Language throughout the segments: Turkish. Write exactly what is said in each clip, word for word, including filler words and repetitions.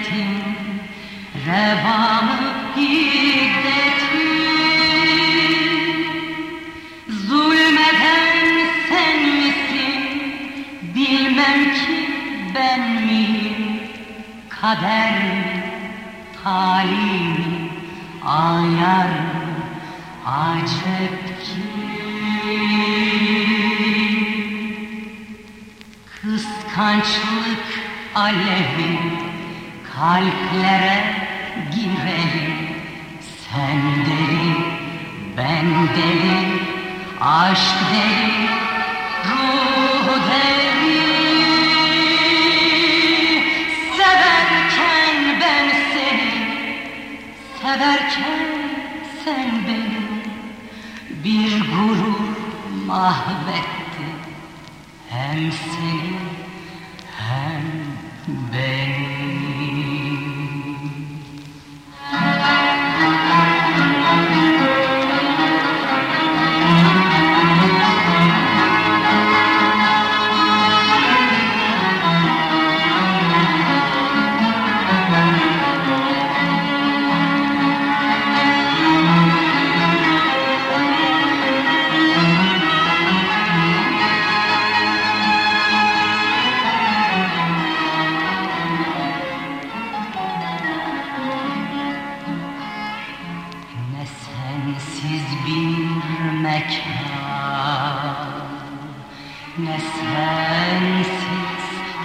hasretin, revamı hiddetin. Zulmeden sen misin, bilmem ki ben miyim? Kader mi, talih mi, ayar mı, acep ki? Kıskançlık alevi kalplere girelim. Sen deli, ben deli, aşk deli, ruh deli. Severken ben seni, severken sen beni. Bir gurur mahvetti hem seni hem beni. Sensiz bir mekan, ne sensiz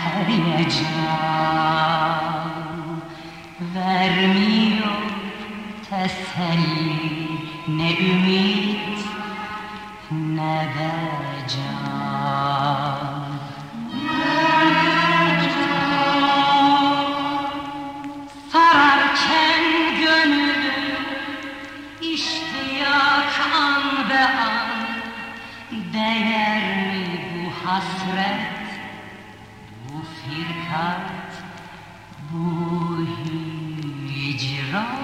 heyecan, vermiyor teselli, ne ümit ne de can. Sararken gönlü İştiyak an be an, değer mi bu hasret, bu firkat, bu hicran?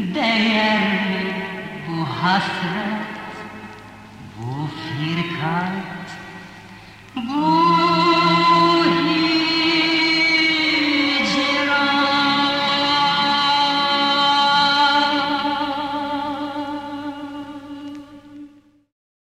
Değer mi bu hasret, bu firkat?